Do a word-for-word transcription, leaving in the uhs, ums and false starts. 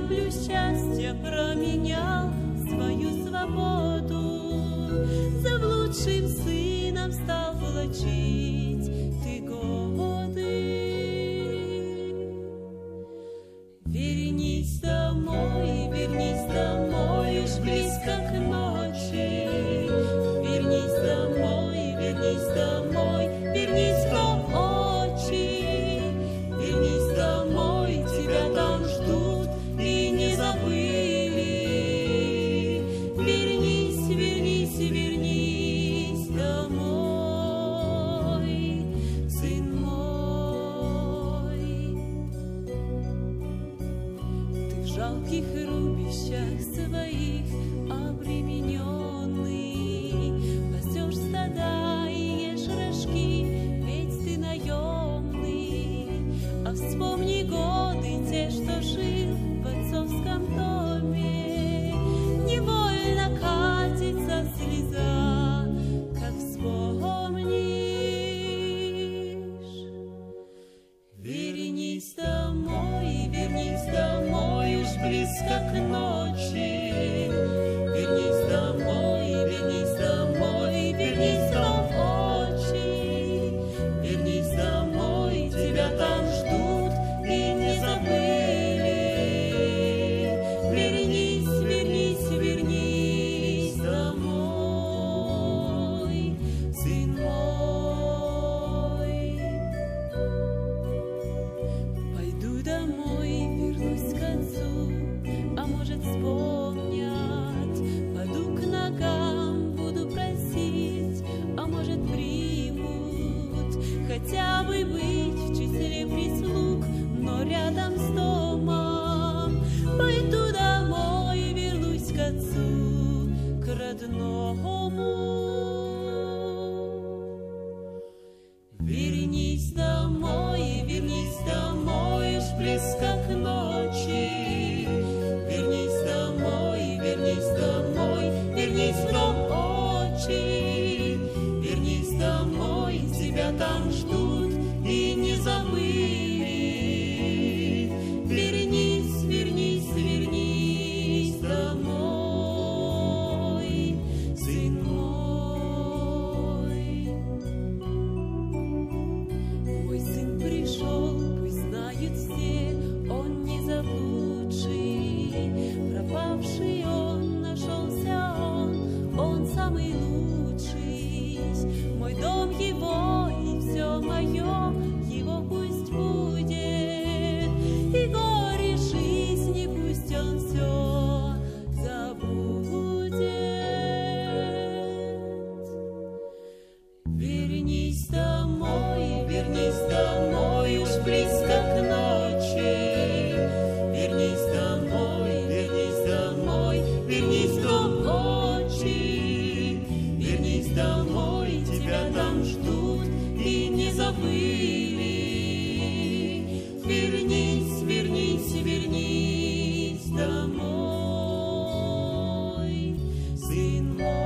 каплю счастья променял свою свободу. Заблудшим сыном стал влачить ты годы. Вернись домой, вернись домой, уж близко к ночи. Вернись домой, вернись домой, вернись в очи. Вернись домой, тебя там ждут и не забыли. Вернись, вернись, вернись домой, сын мой. Ты в жалких рубищах своих обремененный, пасешь стада и ешь рожки, ведь ты наемный. А вспомни годы те, что жил в отцовском доме, невольно катится слеза, как вспомнишь. Вернись домой, вернись домой, уж близко к ночи. Вернись домой, вернись домой, вернись в очи. Вернись домой, тебя там ждут и не забыли. Вернись, вернись, вернись домой, сын мой. Пойду домой, вернусь к отцу, а может вспомнят. Паду к ногам, буду просить, а может примут. Хотя бы быть в числе прислуг, но рядом с домом. Пойду домой, вернусь к отцу, к родному. Вернись домой, вернись домой, уж близко к ночи. Вернись домой, вернись домой, вернись в очи. Вернись домой, тебя там ждут и не забыли. Вернись, вернись, вернись домой, сын мой. Мой сын пришел, пусть знают все, он не заблудший. Пропавший он, нашелся он, он самый лучший. Мой дом его и все мое, его пусть будет. И горе жизни пусть он все забудет. Вернись домой, вернись домой, уж близко к ночи. Вернись домой, вернись домой, вернись в очи. Вернись домой, тебя там ждут и не забыли. Вернись, вернись, вернись домой, сын мой.